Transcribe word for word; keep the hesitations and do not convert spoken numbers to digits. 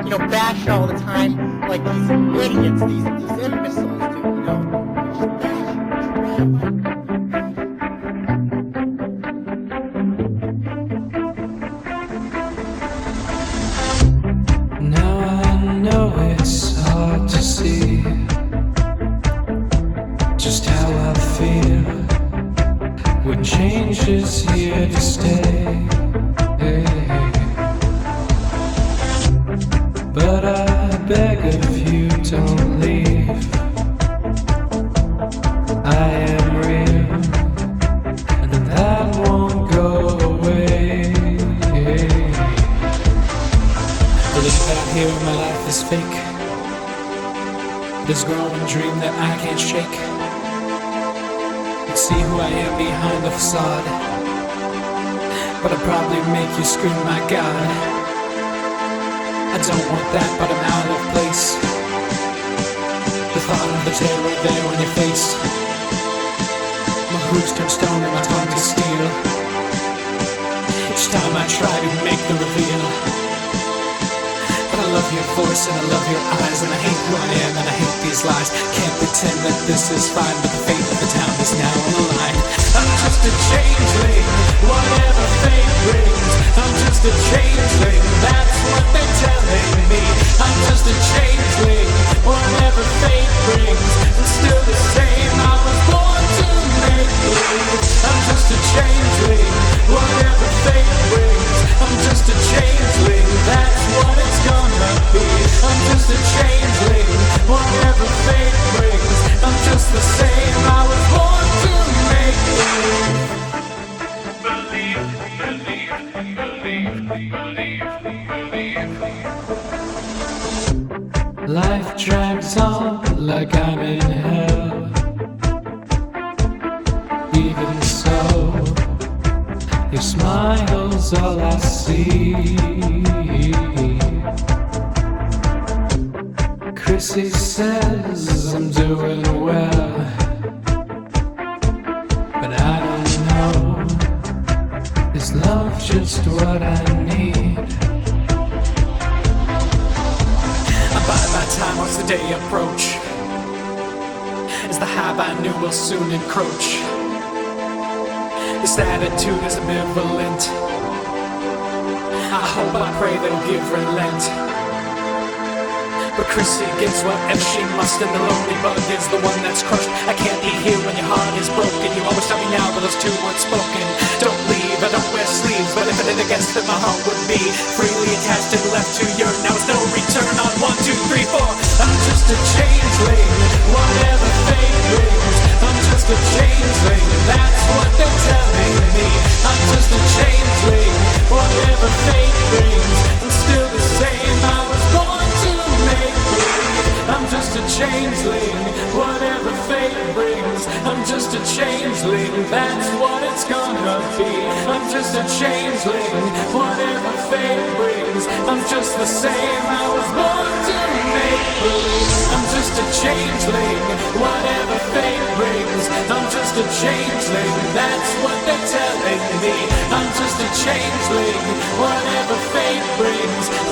you know, bash all the time like these idiots, these, these imbeciles do, you know? Just bash. Now I know it's hard to see just how I feel when change is here to stay. Hey. But I beg of you, don't leave. I am real, and that won't go away. Believe out here my life is fake. This growing dream that I can't shake. See who I am behind the facade, but I'd probably make you scream, my God. I don't want that, but I'm out of place. The thought of the terror there on your face. My hooves turn stone and my tongue to steel. Each time I try to make the reveal. But I love your voice and I love your eyes, and I hate who I am and I hate these lies. Can't pretend that this is fine, but the fate of the town is now on the line. I'm just a changeling, whatever fate brings. I'm just a changeling, that's what they're telling me. I'm just a changeling, whatever fate brings. I'm still the same, I was born to make believe. I'm just a changeling, whatever fate brings. I'm just a changeling, that's what it's gonna be. I'm just a changeling, whatever fate brings. I'm just the same, I was born to make believe. Believe, believe, believe, believe, believe. Life drags on like I'm in hell. Even so, your smile's all I see. Chrissy says I'm doing well, but I don't know, is love just what I need? By that time, once the day approach, as the hive I knew will soon encroach. This attitude is ambivalent. I hope, I pray they'll give relent. But Chrissy gets whatever she must, and the lonely bug is the one that's crushed. I can't be here when your heart is broken. You always tell me now, but those two words spoken. Don't leave, I don't wear sleeves, but if it ain't against it, my heart would be freely attached and left to yearn. Now it's no return on one, two, three, four. I'm just a changeling, whatever fate brings. I'm just a changeling, that's what they're telling me. I'm just a changeling, whatever fate brings. I'm still the same, I was born to make believe. I'm just a changeling, whatever fate brings. I'm just a changeling, that's what it's gonna be. I'm just a changeling, whatever fate brings. I'm just the same, I was born to make believe. I'm just a changeling, whatever fate brings. I'm just a changeling, that's what they're telling me. I'm just a changeling, whatever fate brings.